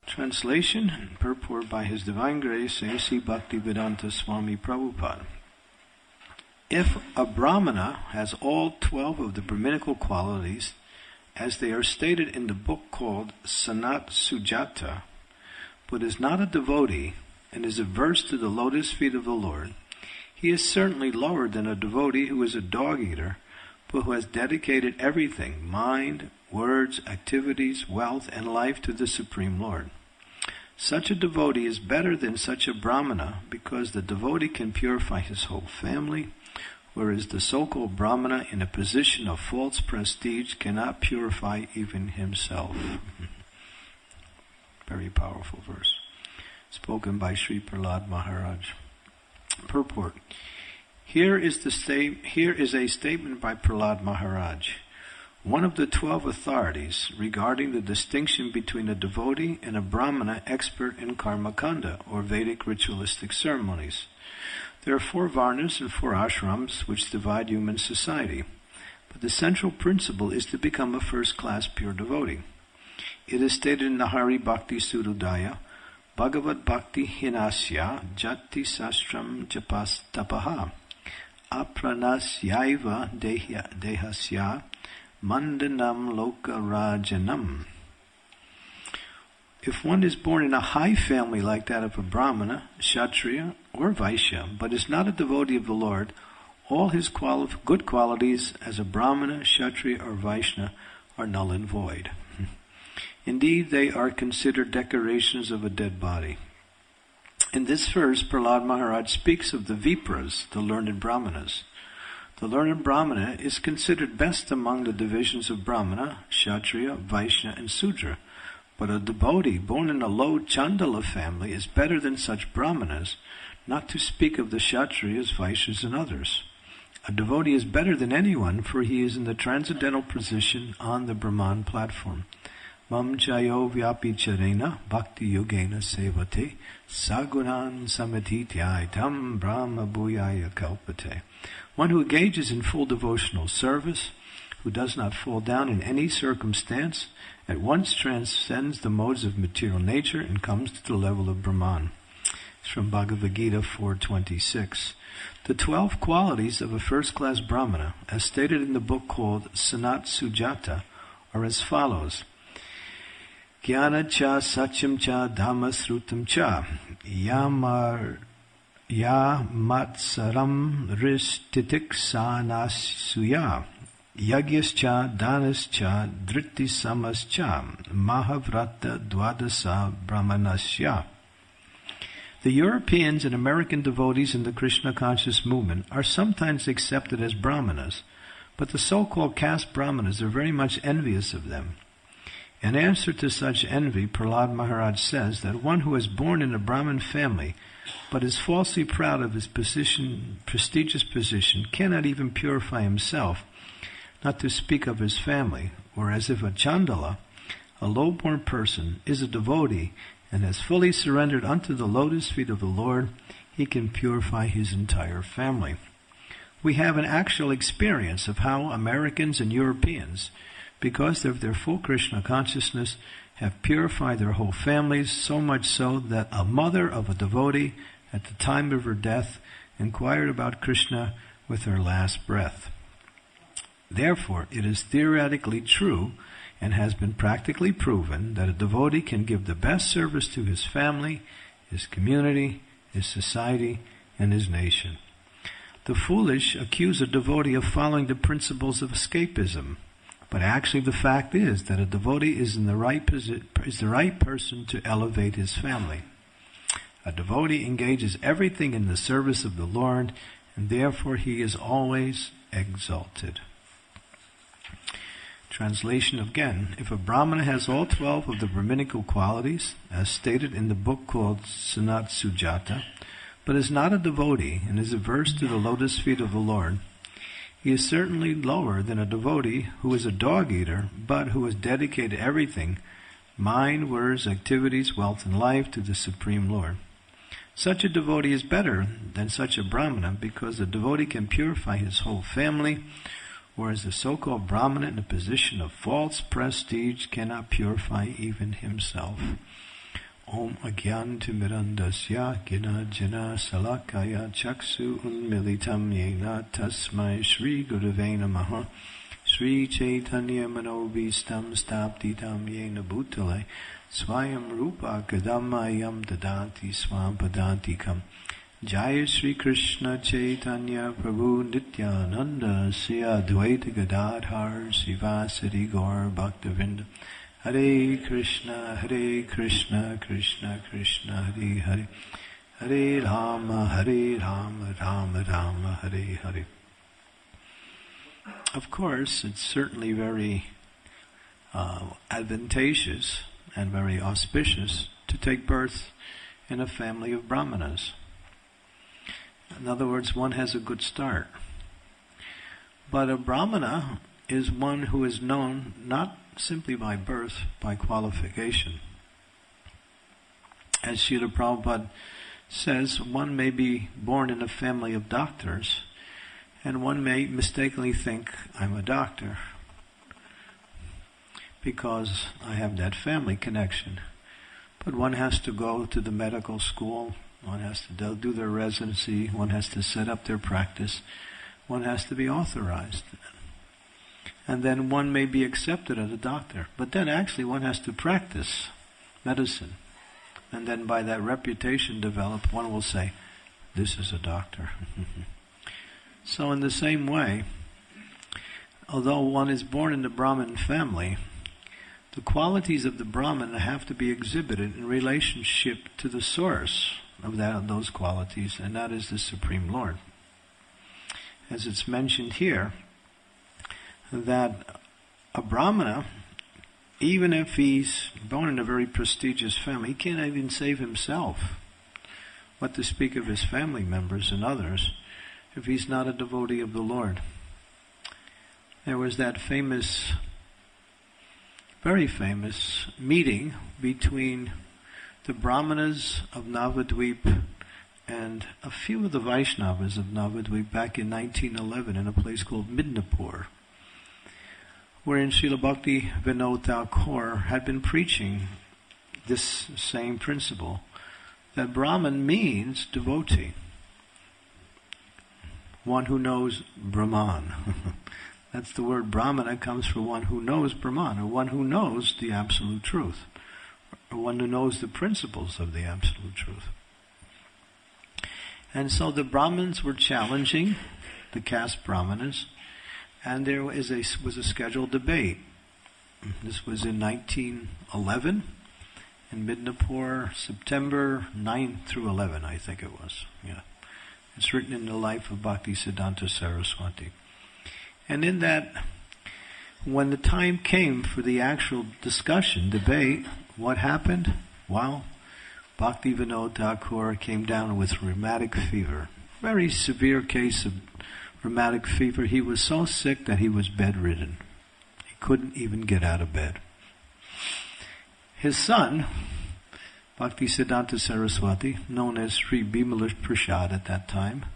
Translation and purport by His Divine Grace A.C. Bhaktivedanta Swami Prabhupada. If a Brahmana has all 12 of the Brahminical qualities, as they are stated in the book called Sanat Sujata, but is not a devotee and is averse to the lotus feet of the Lord, he is certainly lower than a devotee who is a dog-eater, but who has dedicated everything, mind, words, activities, wealth, and life to the Supreme Lord. Such a devotee is better than such a Brahmana because the devotee can purify his whole family, whereas the so-called Brahmana in a position of false prestige cannot purify even himself. Very powerful verse. Spoken by Sri Prahlad Maharaj. Purport. Here is a statement by Prahlad Maharaj. One of the 12 authorities regarding the distinction between a devotee and a Brahmana expert in Karma Kanda, or Vedic ritualistic ceremonies. There are 4 varnas and 4 ashrams which divide human society, but the central principle is to become a first-class pure devotee. It is stated in the Hari Bhakti Sudodaya, Bhagavad Bhakti Hinasya Jati Sastram Japas Tapaha Apranasyaiva Dehasya Mandanam Loka Rajanam. If one is born in a high family like that of a Brahmana, Kshatriya, or Vaishya, but is not a devotee of the Lord, all his good qualities as a Brahmana, Kshatriya, or Vaishya are null and void. Indeed, they are considered decorations of a dead body. In this verse, Prahlad Maharaj speaks of the Vipras, the learned Brahmanas. The learned Brahmana is considered best among the divisions of Brahmana, Kshatriya, Vaishya, and Sudra. But a devotee born in a low Chandala family is better than such Brahmanas, not to speak of the Kshatriyas, Vaishyas, and others. A devotee is better than anyone, for he is in the transcendental position on the Brahman platform. Mam chayo vyapi charena bhakti yogena sevate sagunan samatityaitam brahma bhuyaya kalpate. One who engages in full devotional service, who does not fall down in any circumstance, at once transcends the modes of material nature and comes to the level of Brahman. It's from Bhagavad Gita 4.26. The 12 qualities of a first-class Brahmana, as stated in the book called Sanat Sujata, are as follows. Jnana cha satyam cha dhamma srutam cha yamatsaram ristitik sanasuya yagyascha danascha driti samascha mahavrata dwadasa brahmanasya. The Europeans and American devotees in the Krishna conscious movement are sometimes accepted as Brahmanas, but the so-called caste Brahmanas are very much envious of them. In answer to such envy, Prahlad Maharaj says that one who is born in a Brahmin family but is falsely proud of his prestigious position cannot even purify himself, not to speak of his family, whereas if a Chandala, a low-born person, is a devotee and has fully surrendered unto the lotus feet of the Lord, he can purify his entire family. We have an actual experience of how Americans and Europeans, because of their full Krishna consciousness, have purified their whole families, so much so that a mother of a devotee at the time of her death inquired about Krishna with her last breath. Therefore, it is theoretically true and has been practically proven that a devotee can give the best service to his family, his community, his society, and his nation. The foolish accuse a devotee of following the principles of escapism. But actually the fact is that a devotee is the right person to elevate his family. A devotee engages everything in the service of the Lord, and therefore he is always exalted. Translation again. If a Brahmana has all 12 of the Brahminical qualities, as stated in the book called Sanat Sujata, but is not a devotee and is averse to the lotus feet of the Lord, he is certainly lower than a devotee who is a dog-eater, but who has dedicated everything, mind, words, activities, wealth, and life to the Supreme Lord. Such a devotee is better than such a Brahmana because the devotee can purify his whole family, whereas the so-called Brahmana in a position of false prestige cannot purify even himself. Om Agyantimirandasya Gina Jina Salakaya Chaksu Unmilitam Yena Tasmai Shri Gurave Namaha Shri Chaitanya Manobhistam Staptitam Yena Bhutale Swayam Rupa Kadamayam Dadanti Swam Padantikam Jaya Shri Krishna Chaitanya Prabhu Nityananda Sri Advaita Gadadhar Sivasari Gaur Bhaktavinda Hare Krishna, Krishna Krishna, Hare Hare, Hare Rama, Rama Rama, Hare Hare. Of course, it's certainly very advantageous and very auspicious to take birth in a family of brahmanas. In other words, one has a good start. But a brahmana is one who is known not simply by birth, by qualification. As Srila Prabhupada says, one may be born in a family of doctors, and one may mistakenly think, I'm a doctor, because I have that family connection. But one has to go to the medical school, one has to do their residency, one has to set up their practice, one has to be authorized. And then one may be accepted as a doctor. But then actually one has to practice medicine. And then by that reputation developed, one will say, this is a doctor. So in the same way, although one is born in the Brahmin family, the qualities of the Brahmin have to be exhibited in relationship to the source of those qualities, and that is the Supreme Lord. As it's mentioned here, that a brahmana, even if he's born in a very prestigious family, he can't even save himself. What to speak of his family members and others if he's not a devotee of the Lord. There was that famous, very famous meeting between the Brahmanas of Navadvip and a few of the Vaishnavas of Navadvip back in 1911 in a place called Midnapur, wherein Srila Bhakti Vinod Thakur had been preaching this same principle, that Brahman means devotee, one who knows Brahman. That's the word Brahmana comes from one who knows Brahman, or one who knows the absolute truth, or one who knows the principles of the absolute truth. And so the Brahmins were challenging the caste Brahmanas, and there was a scheduled debate. This was in 1911 in Midnapur, September 9 through 11, I think it was. Yeah, it's written in the life of Bhaktisiddhanta Saraswati. And in that, when the time came for the actual discussion, debate, what happened? Well, Bhakti Vinod Thakur came down with rheumatic fever. Very severe case of rheumatic fever. He was so sick that he was bedridden. He couldn't even get out of bed. His son, Bhaktisiddhanta Saraswati, known as Sri Bimala Prasad at that time,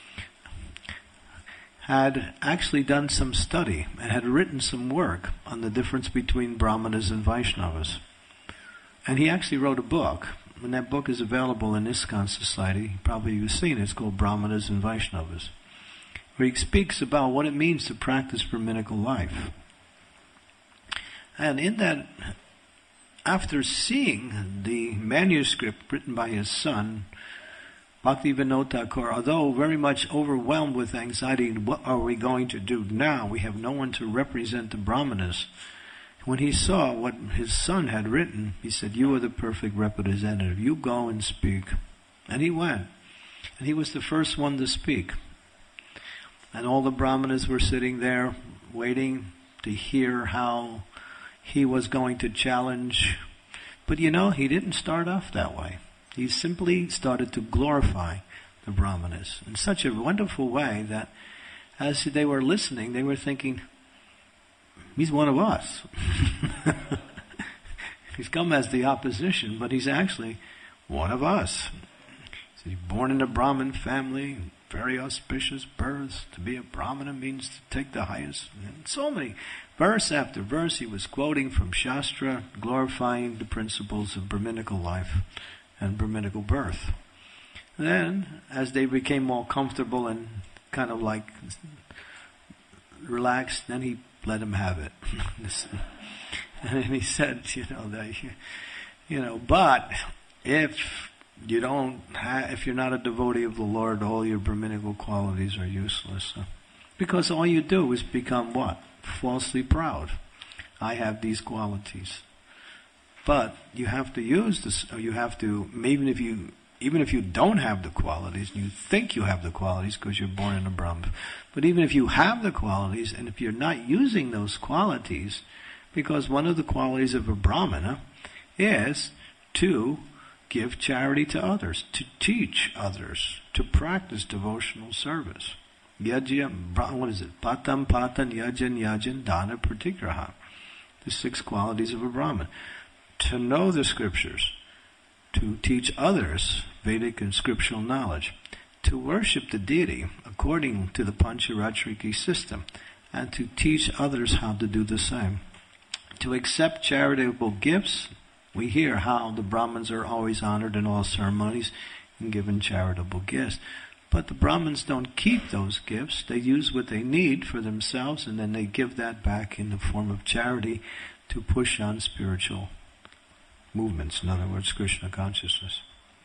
had actually done some study and had written some work on the difference between Brahmanas and Vaishnavas. And he actually wrote a book, and that book is available in ISKCON Society. Probably you've seen it. It's called Brahmanas and Vaishnavas, where he speaks about what it means to practice Brahminical life. And in that, after seeing the manuscript written by his son, Bhakti Vinod Thakur, although very much overwhelmed with anxiety, what are we going to do now? We have no one to represent the Brahmanas. When he saw what his son had written, he said, you are the perfect representative. You go and speak. And he went. And he was the first one to speak. And all the Brahmanas were sitting there waiting to hear how he was going to challenge. But he didn't start off that way. He simply started to glorify the Brahmanas in such a wonderful way that as they were listening, they were thinking, he's one of us. He's come as the opposition, but he's actually one of us. He's born in a Brahmin family, very auspicious births. To be a Brahmana means to take the highest. And so many, verse after verse, he was quoting from Shastra, glorifying the principles of Brahminical life and Brahminical birth. Then, as they became more comfortable and kind of like relaxed, then he let him have it. And he said, but if you if you're not a devotee of the Lord, all your Brahminical qualities are useless. Because all you do is become what? Falsely proud. I have these qualities. But you have to use this, or you have to, even if you don't have the qualities, and you think you have the qualities because you're born in a Brahman, but even if you have the qualities, and if you're not using those qualities, because one of the qualities of a Brahmana is to give charity to others, to teach others, to practice devotional service. Yajya, what is it? Patam, patan, yajan, dana, pratigraha. The 6 qualities of a Brahman. To know the scriptures, to teach others Vedic and scriptural knowledge, to worship the deity according to the Pancharatriki system, and to teach others how to do the same. To accept charitable gifts. We hear how the Brahmins are always honored in all ceremonies and given charitable gifts. But the Brahmins don't keep those gifts. They use what they need for themselves, and then they give that back in the form of charity to push on spiritual movements. In other words, Krishna consciousness.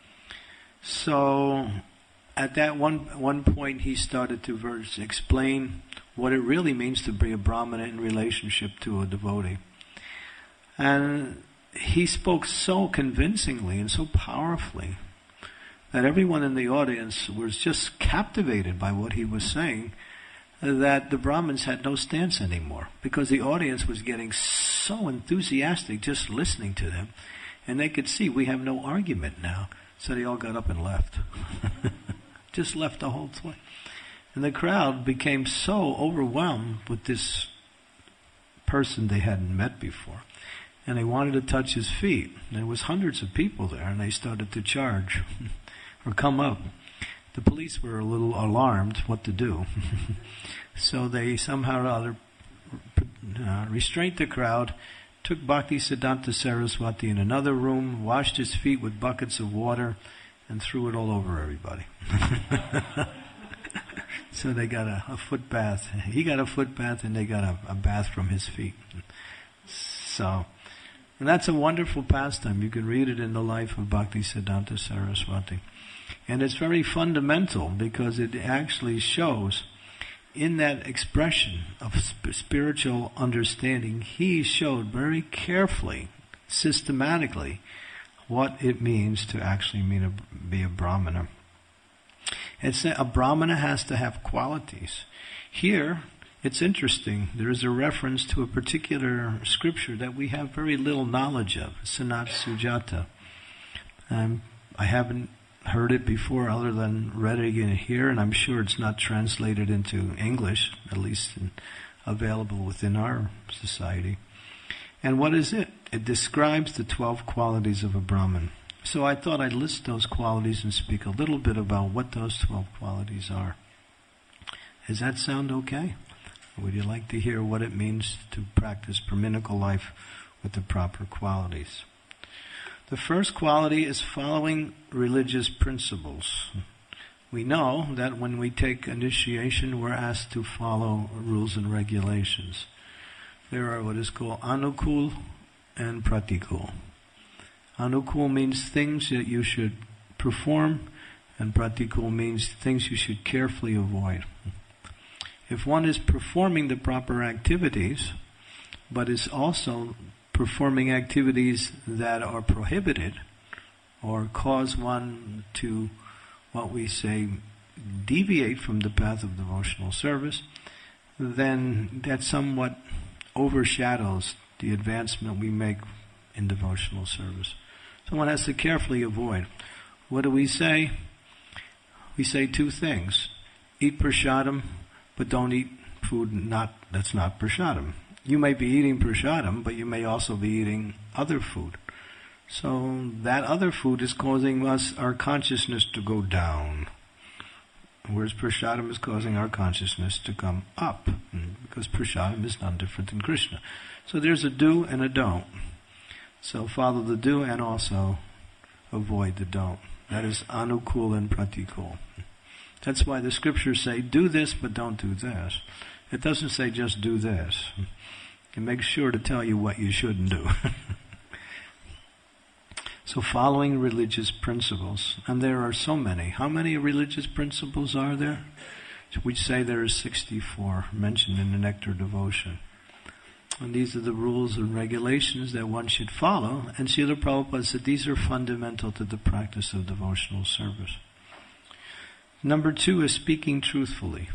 So, at that one point, he started to explain what it really means to be a Brahmana in relationship to a devotee. And he spoke so convincingly and so powerfully that everyone in the audience was just captivated by what he was saying, that the Brahmins had no stance anymore, because the audience was getting so enthusiastic just listening to them, and they could see we have no argument now. So they all got up and left. Just left the whole thing. And the crowd became so overwhelmed with this person they hadn't met before. And they wanted to touch his feet. And there was hundreds of people there, and they started to charge or come up. The police were a little alarmed what to do. So they somehow or other restrained the crowd, took Bhaktisiddhanta Saraswati in another room, washed his feet with buckets of water, and threw it all over everybody. So they got a foot bath. He got a foot bath, and they got a bath from his feet. So, and that's a wonderful pastime. You can read it in the life of Bhaktisiddhanta Saraswati. And it's very fundamental, because it actually shows in that expression of spiritual understanding, he showed very carefully, systematically, what it means to actually be a Brahmana. A Brahmana has to have qualities. Here, it's interesting, there is a reference to a particular scripture that we have very little knowledge of, Sanat Sujata. I haven't heard it before other than read it again here, and I'm sure it's not translated into English, at least available within our society. And what is it? It describes the 12 qualities of a Brahmin. So I thought I'd list those qualities and speak a little bit about what those 12 qualities are. Does that sound okay? Would you like to hear what it means to practice Brahminical life with the proper qualities? The first quality is following religious principles. We know that when we take initiation, we're asked to follow rules and regulations. There are what is called anukul and pratikul. Anukul means things that you should perform, and pratikul means things you should carefully avoid. If one is performing the proper activities, but is also performing activities that are prohibited or cause one to, what we say, deviate from the path of devotional service, then that somewhat overshadows the advancement we make in devotional service. So one has to carefully avoid. What do we say? We say 2 things. Eat prasadam, but don't eat food that's not prasadam. You may be eating prasadam, but you may also be eating other food. So that other food is causing our consciousness to go down. whereas prasadam is causing our consciousness to come up, because prasadam is none different than Krishna. So there's a do and a don't. So follow the do and also avoid the don't. That is anukul and pratikul. That's why the scriptures say, do this but don't do this. It doesn't say just do this. It makes sure to tell you what you shouldn't do. So following religious principles, and there are so many. How many religious principles are there? We say there are 64 mentioned in the Nectar Devotion. And these are the rules and regulations that one should follow. And Srila Prabhupada said these are fundamental to the practice of devotional service. Number 2 is speaking truthfully.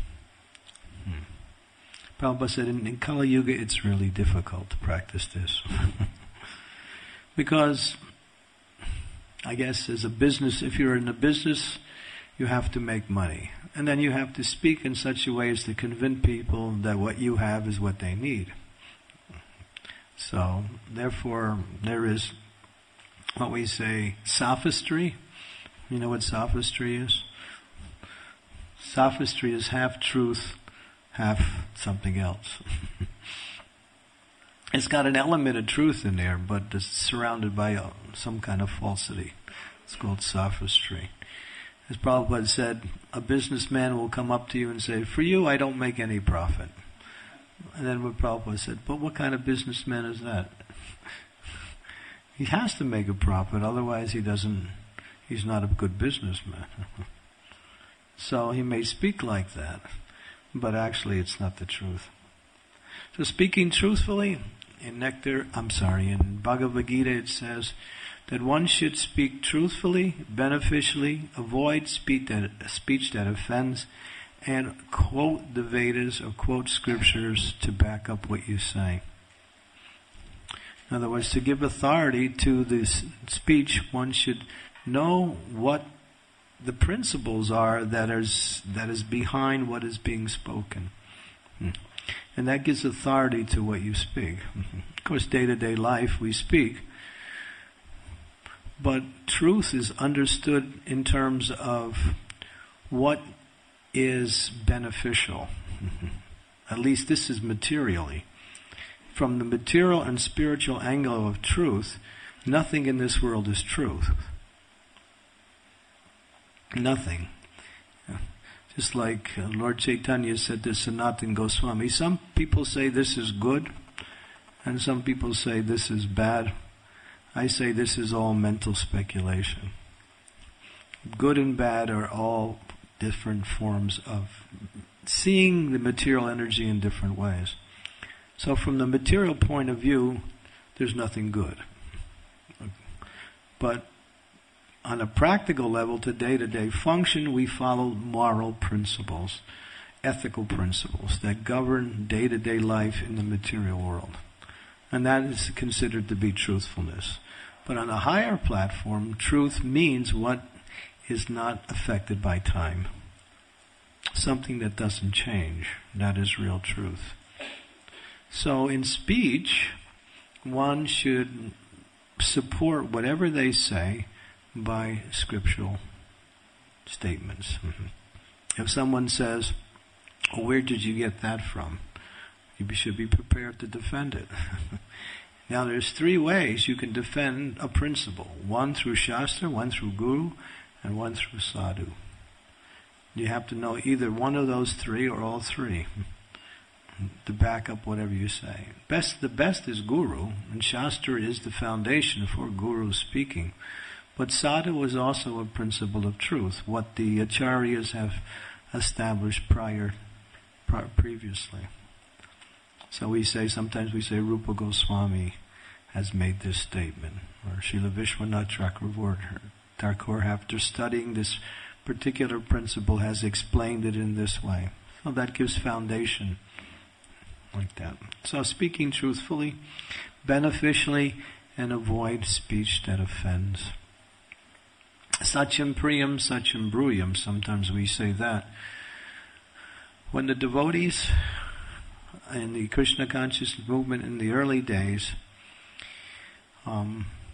Prabhupada said in Kali Yuga it's really difficult to practice this. Because, I guess as a business, if you're in a business, you have to make money. And then you have to speak in such a way as to convince people that what you have is what they need. So, therefore, there is what we say, sophistry. You know what sophistry is? Sophistry is half truth, half something else. It's got an element of truth in there, but it's surrounded by some kind of falsity. It's called sophistry. As Prabhupada said, a businessman will come up to you and say, for you I don't make any profit. And then what Prabhupada said, but what kind of businessman is that? He has to make a profit, otherwise he's not a good businessman. So he may speak like that, but actually it's not the truth. So speaking truthfully, in Bhagavad Gita it says that one should speak truthfully, beneficially, avoid speech that offends, and quote the Vedas or quote scriptures to back up what you say. In other words, to give authority to this speech, one should know what the principles are that is behind what is being spoken. And that gives authority to what you speak. Of course, day-to-day life we speak, but truth is understood in terms of what is beneficial. At least this is materially. From the material and spiritual angle of truth, nothing in this world is truth. Nothing. Just like Lord Chaitanya said to Sanatana Goswami, some people say this is good, and some people say this is bad. I say this is all mental speculation. Good and bad are all different forms of seeing the material energy in different ways. So from the material point of view, there's nothing good. But on a practical level, to day-to-day function, we follow moral principles, ethical principles that govern day-to-day life in the material world. And that is considered to be truthfulness. But on a higher platform, truth means what is not affected by time. Something that doesn't change. That is real truth. So in speech, one should support whatever they say by scriptural statements. If someone says, oh, where did you get that from? You should be prepared to defend it. Now there's 3 ways you can defend a principle. One through Shastra, one through Guru, and one through Sadhu. You have to know either one of those 3 or all 3 to back up whatever you say. The best is Guru, and Shastra is the foundation for Guru speaking. But sadhu is also a principle of truth, what the acharyas have established previously. So sometimes we say Rupa Goswami has made this statement, or Srila Vishwanath Thakur, after studying this particular principle, has explained it in this way. So that gives foundation like that. So speaking truthfully, beneficially, and avoid speech that offends. Satyam priyam, satyam bruyam, sometimes we say that. When the devotees in the Krishna consciousness movement in the early days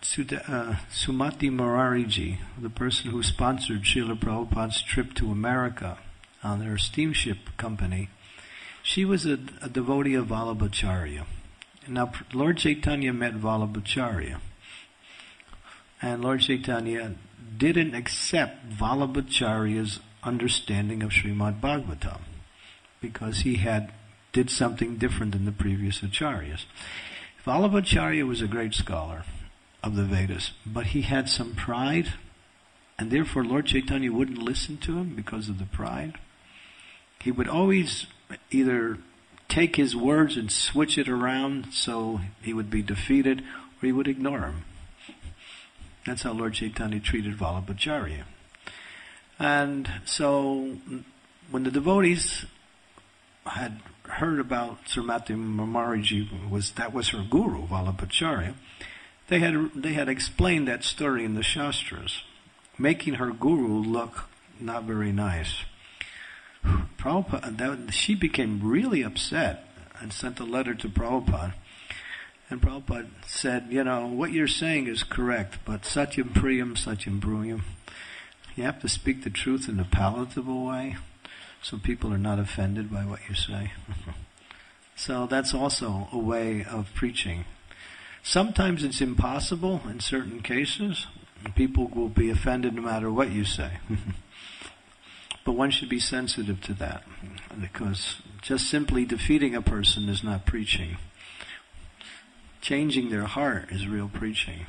Sumati Morariji, the person who sponsored Srila Prabhupada's trip to America on their steamship company, she was a devotee of Vallabhacharya. Now, Lord Chaitanya met Vallabhacharya, and Lord Chaitanya didn't accept Vallabhacharya's understanding of Srimad Bhagavatam because he did something different than the previous acharyas. Vallabhacharya was a great scholar of the Vedas, but he had some pride, and therefore Lord Chaitanya wouldn't listen to him because of the pride. He would always either take his words and switch it around so he would be defeated, or he would ignore him. That's how Lord Chaitanya treated Vallabhacharya. And so when the devotees had heard about Srimati Mariji, that was her guru, Vallabhacharya, they had explained that story in the Shastras, making her guru look not very nice. Prabhupada, she became really upset and sent a letter to Prabhupada. And Prabhupada said, what you're saying is correct, but Satyam Priyam, Satyam Bruyam. You have to speak the truth in a palatable way so people are not offended by what you say. So that's also a way of preaching. Sometimes it's impossible in certain cases. People will be offended no matter what you say. But one should be sensitive to that, because just simply defeating a person is not preaching. Changing their heart is real preaching.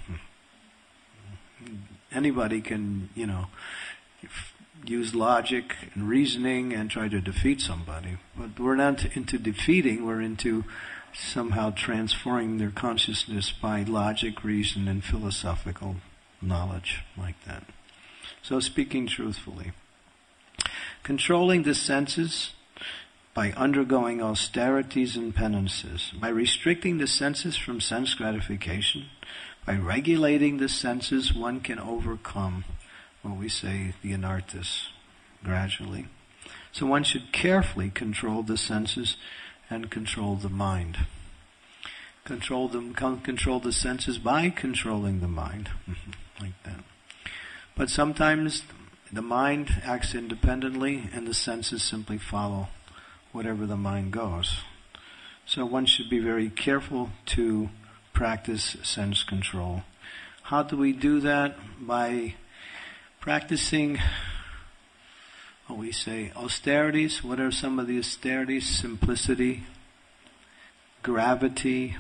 Anybody can, use logic and reasoning and try to defeat somebody. But we're not into defeating, we're into somehow transforming their consciousness by logic, reason, and philosophical knowledge like that. So speaking truthfully. Controlling the senses by undergoing austerities and penances, by restricting the senses from sense gratification, by regulating the senses, one can overcome what we say the anarthas gradually. So one should carefully control the senses and control the mind. Control the senses by controlling the mind, like that. But sometimes the mind acts independently and the senses simply follow whatever the mind goes. So one should be very careful to practice sense control. How do we do that? By practicing, what we say, austerities. What are some of the austerities? Simplicity, gravity,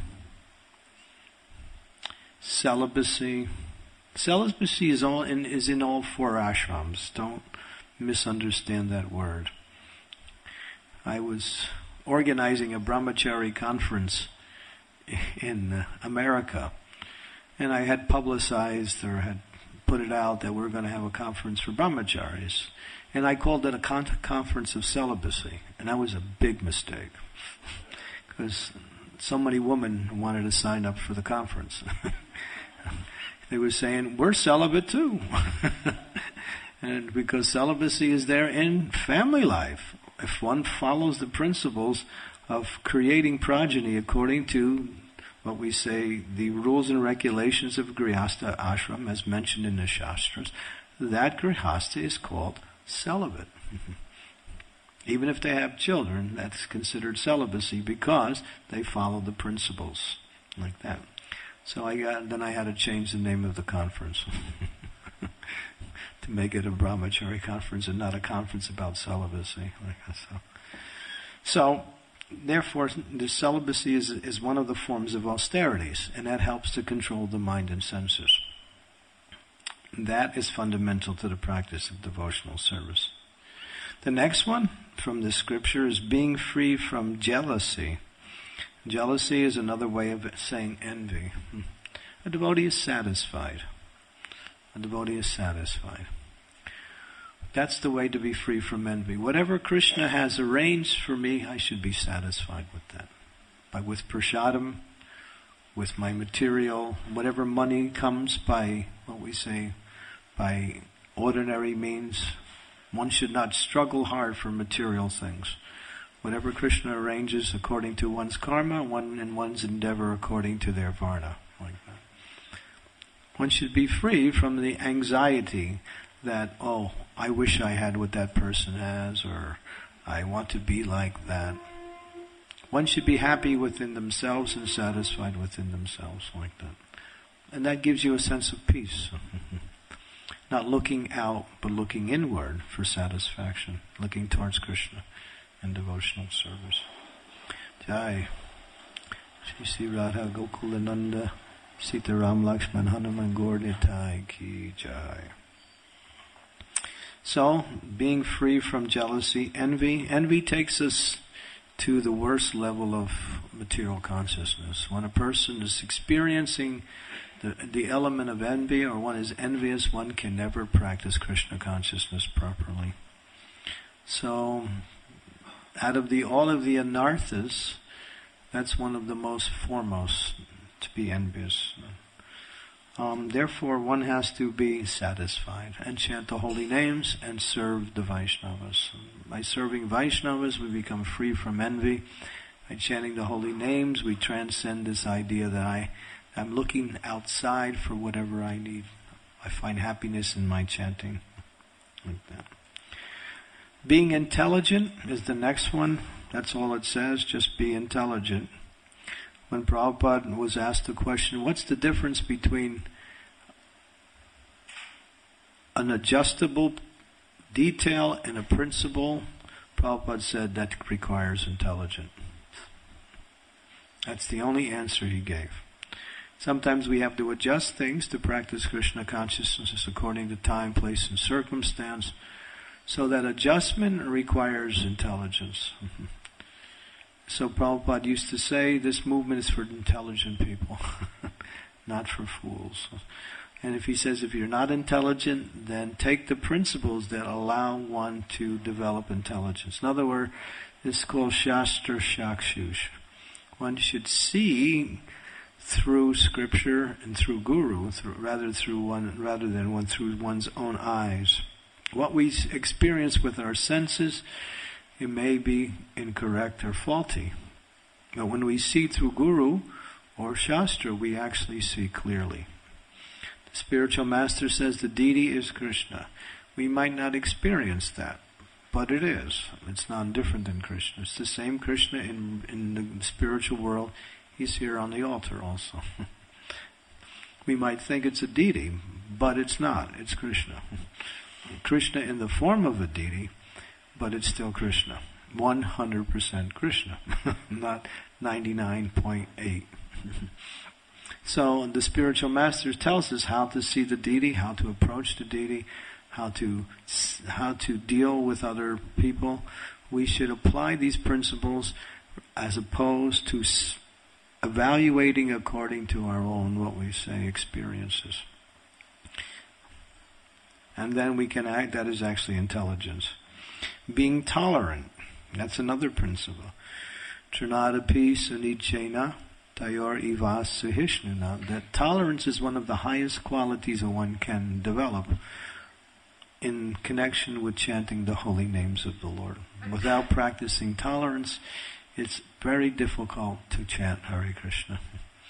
celibacy. Celibacy is in all four ashrams. Don't misunderstand that word. I was organizing a brahmachari conference in America, and I had publicized or had put it out that we're going to have a conference for brahmacharis, and I called it a conference of celibacy, and that was a big mistake because so many women wanted to sign up for the conference. They were saying, we're celibate too. And because celibacy is there in family life. If one follows the principles of creating progeny according to what we say, the rules and regulations of Grihastha ashram as mentioned in the Shastras, that Grihastha is called celibate. Even if they have children, that's considered celibacy because they follow the principles like that. So I had to change the name of the conference to make it a brahmachari conference and not a conference about celibacy. So therefore, the celibacy is one of the forms of austerities, and that helps to control the mind and senses. That is fundamental to the practice of devotional service. The next one from the scripture is being free from jealousy. Jealousy is another way of saying envy. A devotee is satisfied. A devotee is satisfied. That's the way to be free from envy. Whatever Krishna has arranged for me, I should be satisfied with that. With prasadam, with my material, whatever money comes by, what we say, by ordinary means, one should not struggle hard for material things. Whatever Krishna arranges according to one's karma, one's endeavor according to their varna. Like that. One should be free from the anxiety that, oh, I wish I had what that person has, or I want to be like that. One should be happy within themselves and satisfied within themselves like that. And that gives you a sense of peace. Not looking out, but looking inward for satisfaction. Looking towards Krishna in devotional service. Jai. Shri Sri Radha Gokulananda Sita Ram Lakshman Hanuman Gaur Nitai Ki Jai. So, being free from jealousy, envy. Envy takes us to the worst level of material consciousness. When a person is experiencing the element of envy, or one is envious, one can never practice Krishna consciousness properly. So, out of all of the anarthas, that's one of the most foremost, to be envious. Therefore, one has to be satisfied and chant the holy names and serve the Vaishnavas. By serving Vaishnavas, we become free from envy. By chanting the holy names, we transcend this idea that I'm looking outside for whatever I need. I find happiness in my chanting. Like that. Being intelligent is the next one. That's all it says, just be intelligent. When Prabhupada was asked the question, what's the difference between an adjustable detail and a principle? Prabhupada said that requires intelligence. That's the only answer he gave. Sometimes we have to adjust things to practice Krishna consciousness according to time, place, and circumstance. So that adjustment requires intelligence. So Prabhupada used to say, this movement is for intelligent people, not for fools. And if he says, if you're not intelligent, then take the principles that allow one to develop intelligence. In other words, this is called Shastra Shakshush. One should see through scripture and through guru, rather than through one's own eyes. What we experience with our senses, it may be incorrect or faulty. But when we see through guru or shastra, we actually see clearly. The spiritual master says the deity is Krishna. We might not experience that, but it is. It's not different than Krishna. It's the same Krishna in the spiritual world. He's here on the altar also. We might think it's a deity, but it's not. It's Krishna. Krishna in the form of a deity, but it's still Krishna. 100% Krishna, not 99.8. So the spiritual master tells us how to see the deity, how to approach the deity, how to deal with other people. We should apply these principles as opposed to evaluating according to our own, what we say, experiences. And then we can act, that is actually intelligence. Being tolerant, that's another principle. Trinadapi sanichena tayor ivas suhishnuna. That tolerance is one of the highest qualities that one can develop in connection with chanting the holy names of the Lord. Without practicing tolerance, it's very difficult to chant Hare Krishna.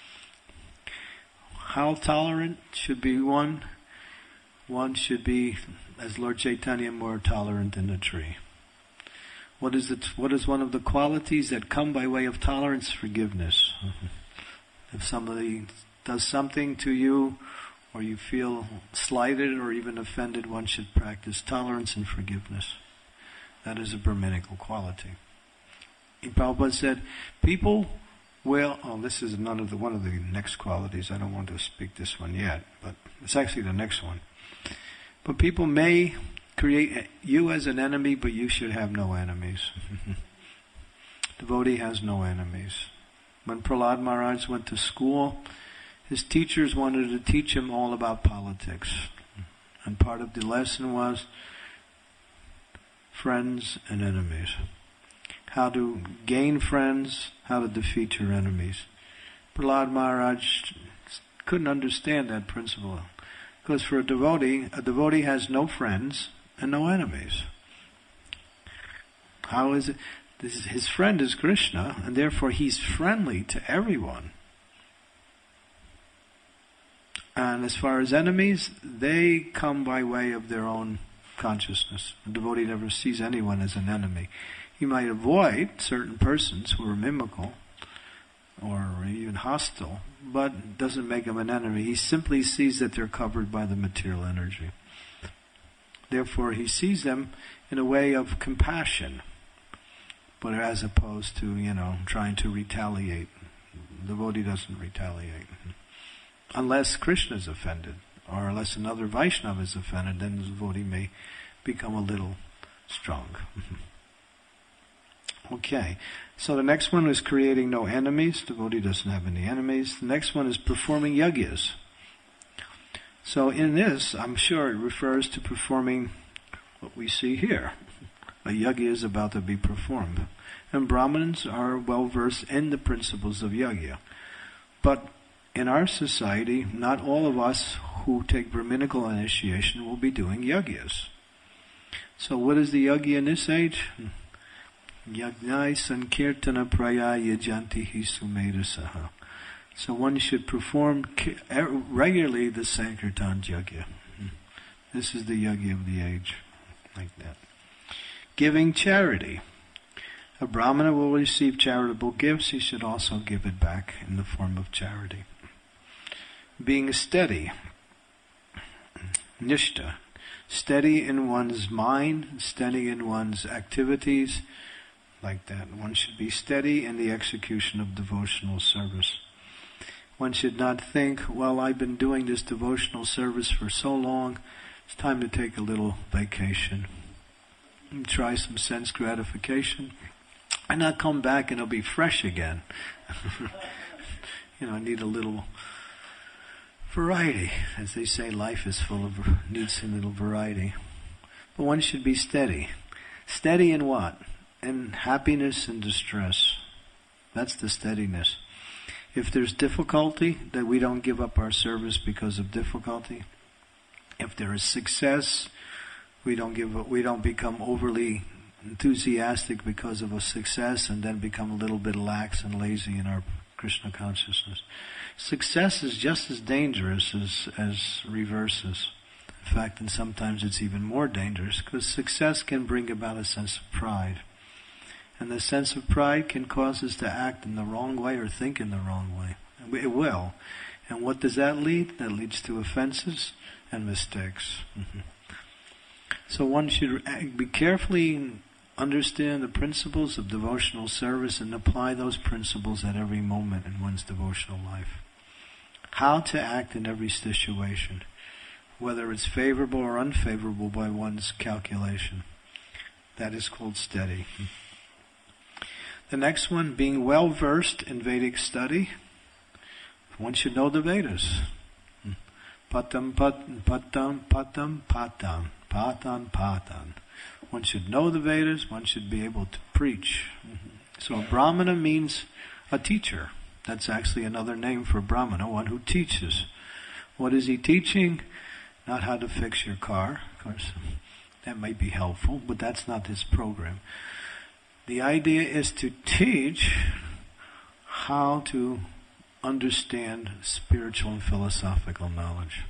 How tolerant should be one? One should be, as Lord Chaitanya, more tolerant than a tree. What is one of the qualities that come by way of tolerance? Forgiveness. If somebody does something to you, or you feel slighted or even offended, one should practice tolerance and forgiveness. That is a Brahminical quality. Prabhupada said, people will, this is one of the next qualities. I don't want to speak this one yet, but it's actually the next one. But people may create you as an enemy, but you should have no enemies. Devotee has no enemies. When Prahlad Maharaj went to school, his teachers wanted to teach him all about politics. And part of the lesson was friends and enemies. How to gain friends, how to defeat your enemies. Prahlad Maharaj couldn't understand that principle. Because for a devotee has no friends and no enemies. How is it? His friend is Krishna, and therefore he's friendly to everyone. And as far as enemies, they come by way of their own consciousness. A devotee never sees anyone as an enemy. He might avoid certain persons who are mimical or even hostile, but doesn't make them an enemy. He simply sees that they're covered by the material energy. Therefore, he sees them in a way of compassion, but as opposed to, trying to retaliate. The devotee doesn't retaliate. Unless Krishna is offended, or unless another Vaishnava is offended, then the devotee may become a little strong. Okay, so the next one is creating no enemies. The devotee doesn't have any enemies. The next one is performing yagyas. So in this, I'm sure it refers to performing what we see here. A yagya is about to be performed. And Brahmins are well versed in the principles of yagya. But in our society, not all of us who take Brahminical initiation will be doing yagyas. So what is the yagya in this age? Yagnai sankirtana praya yajantihi sumedhasaha. So one should perform regularly the Sankirtan yagya. This is the yagya of the age. Like that. Giving charity. A Brahmana will receive charitable gifts. He should also give it back in the form of charity. Being steady. Nishta. Steady in one's mind, steady in one's activities. Like that. One should be steady in the execution of devotional service. One should not think, well, I've been doing this devotional service for so long, it's time to take a little vacation. And try some sense gratification. And not come back and it'll be fresh again. I need a little variety. As they say, life is needs a little variety. But one should be steady. Steady in what? In happiness and distress. That's the steadiness. If there's difficulty, that we don't give up our service because of difficulty. If there is success, we don't become overly enthusiastic because of a success and then become a little bit lax and lazy in our Krishna consciousness. Success is just as dangerous as reverses. In fact, and sometimes it's even more dangerous because success can bring about a sense of pride. And the sense of pride can cause us to act in the wrong way or think in the wrong way. It will. And what does that lead? That leads to offenses and mistakes. So one should be carefully understand the principles of devotional service and apply those principles at every moment in one's devotional life. How to act in every situation, whether it's favorable or unfavorable by one's calculation. That is called steady. The next one, being well versed in Vedic study. One should know the Vedas. Patam, patam, patam, patam, patam, patam, patam. One should know the Vedas, one should be able to preach. So a Brahmana means a teacher. That's actually another name for Brahmana, one who teaches. What is he teaching? Not how to fix your car. Of course, that might be helpful, but that's not his program. The idea is to teach how to understand spiritual and philosophical knowledge.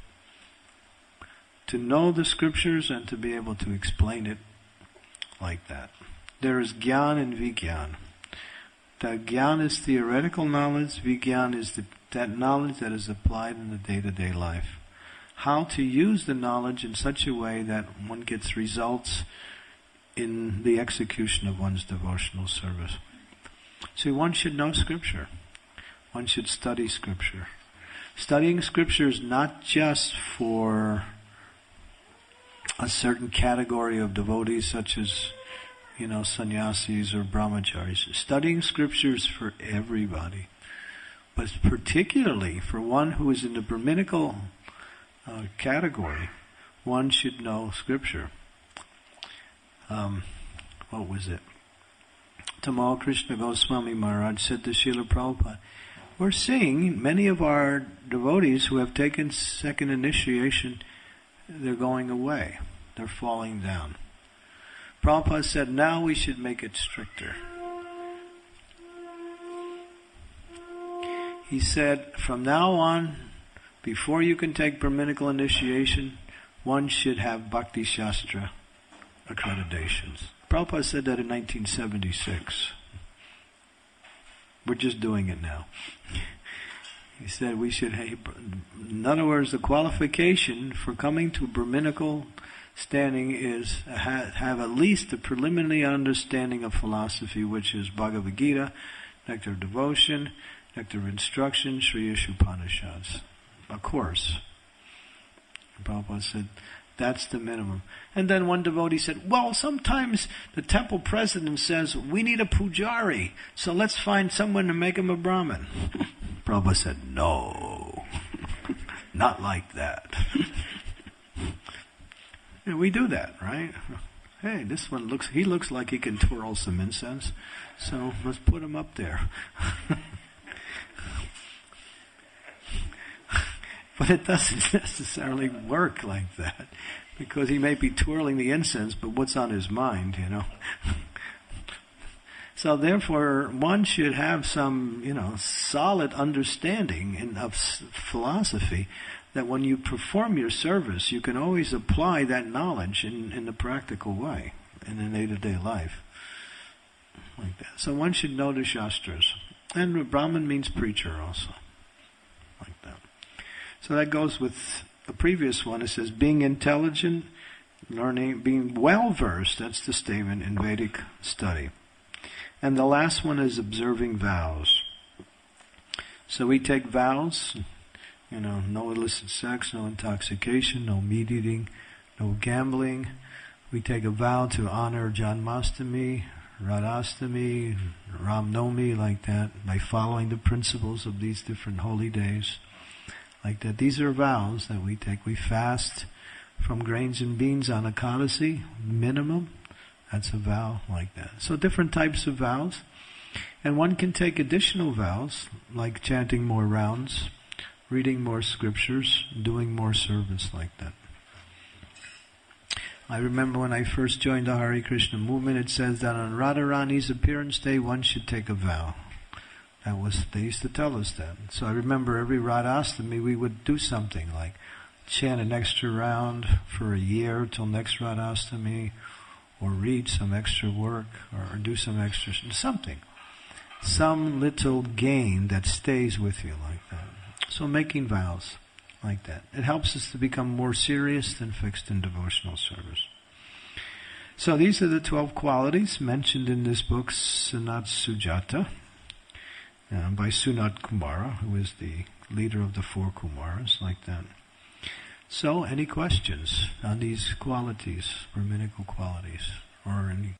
To know the scriptures and to be able to explain it like that. There is Gyan and Vigyan. The Gyan is theoretical knowledge, Vigyan is that knowledge that is applied in the day-to-day life. How to use the knowledge in such a way that one gets results in the execution of one's devotional service. See, one should know Scripture. One should study Scripture. Studying Scripture is not just for a certain category of devotees such as, sannyasis or brahmacharis. Studying Scripture is for everybody. But particularly for one who is in the Brahminical category, one should know Scripture. What was it? Tamal Krishna Goswami Maharaj said to Srila Prabhupada, we're seeing many of our devotees who have taken second initiation, they're going away. They're falling down. Prabhupada said, now we should make it stricter. He said, from now on, before you can take Brahminical initiation, one should have Bhakti Shastra accreditations. Prabhupada said that in 1976. We're just doing it now. He said we should have, in other words, the qualification for coming to Brahminical standing is have at least a preliminary understanding of philosophy, which is Bhagavad Gita, Nectar of Devotion, Nectar of Instruction, Sri Upanishads. A course. Prabhupada said, that's the minimum. And then one devotee said, well, sometimes the temple president says, we need a pujari, so let's find someone to make him a Brahmin. Prabhupada said, no, not like that. And we do that, right? Hey, this one looks like he can twirl some incense, so let's put him up there. But it doesn't necessarily work like that, because he may be twirling the incense, but what's on his mind, So therefore, one should have some, solid understanding of philosophy, that when you perform your service, you can always apply that knowledge in the practical way, in the day-to-day life. Like that. So one should know the Shastras. And Brahman means preacher also. Like that. So that goes with the previous one. It says, being intelligent, learning, being well-versed, that's the statement in Vedic study. And the last one is observing vows. So we take vows, no illicit sex, no intoxication, no meat eating, no gambling. We take a vow to honor Janmashtami, Radhastami, Ramnavami, like that, by following the principles of these different holy days. Like that. These are vows that we take. We fast from grains and beans on Ekadasi, minimum. That's a vow like that. So different types of vows. And one can take additional vows, like chanting more rounds, reading more scriptures, doing more service like that. I remember when I first joined the Hare Krishna movement, it says that on Radharani's appearance day, one should take a vow. They used to tell us that. So I remember every Radhastami we would do something like chant an extra round for a year till next Radhastami, or read some extra work, or do some extra, something. Some little gain that stays with you like that. So making vows like that. It helps us to become more serious than fixed in devotional service. So these are the 12 qualities mentioned in this book, Sanat Sujata, by Sunat Kumara, who is the leader of the 4 Kumaras, like that. So, any questions on these qualities, Brahminical qualities, or any